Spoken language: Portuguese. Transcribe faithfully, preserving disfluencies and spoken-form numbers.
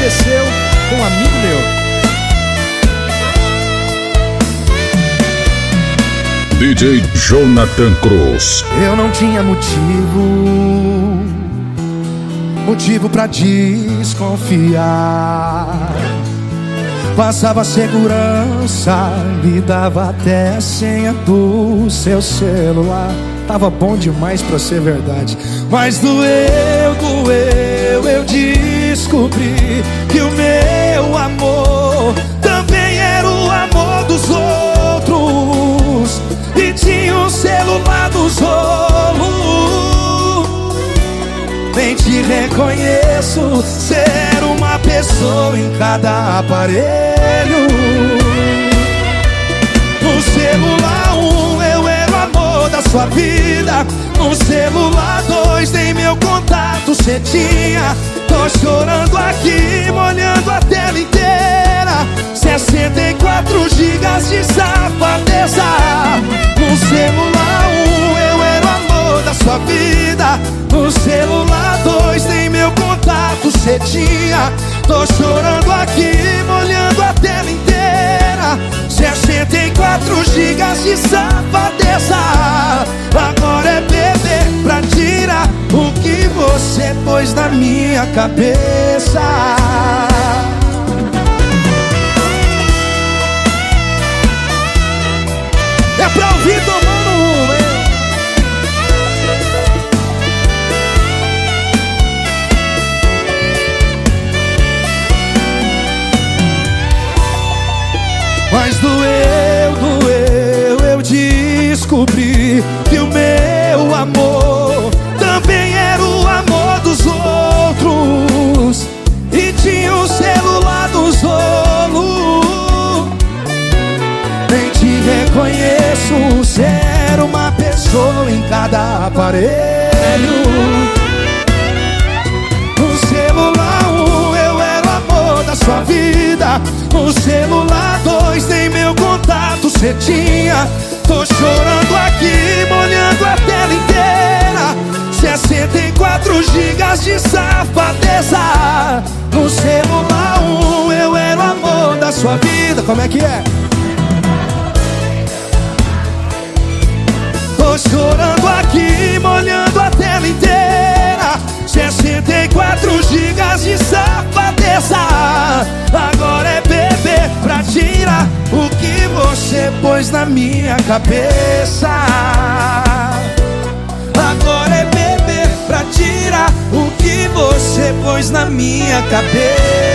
aconteceu com um amigo meu. D J Jonathan Cruz. Eu não tinha motivo, motivo pra desconfiar. Passava segurança, me dava até a senha do seu celular. Tava bom demais pra ser verdade. Mas doeu, doeu, eu descobri que o meu amor também era o amor dos outros. E tinha um celular dos rolos. Nem te reconheço, ser uma pessoa em cada aparelho. No celular um eu era o amor da sua vida. No celular dois nem meu contato cê tinha. Tô chorando aqui, molhando a tela inteira. Sessenta e quatro gigas de safadeza. No celular um eu era o amor da sua vida. No celular dois nem meu contato cê tinha. Tô chorando aqui, molhando a tela inteira. Sessenta e quatro gigas de safadeza. Agora é beber pra tirar o que você pôs na minha cabeça. É pra ouvir tomando um, hein? Mas doeu, doeu, eu descobri que o meu amor também era o amor dos outros. E tinha o celular dos rolos. Nem te reconheço, ser uma pessoa em cada aparelho. No celular um eu era o amor da sua vida. No celular dois nem meu contato cê tinha. Tô chorando aqui, molhando a tela inteira. Sessenta e quatro gigas de safadeza. No celular um eu era o amor da sua vida. Como é que é? Tô chorando aqui, molhando a tela inteira. Sessenta e quatro gigas de safadeza. Agora é beber pra tirar o que você pôs na minha cabeça. Agora é beber pra tirar o que você pôs na minha cabeça.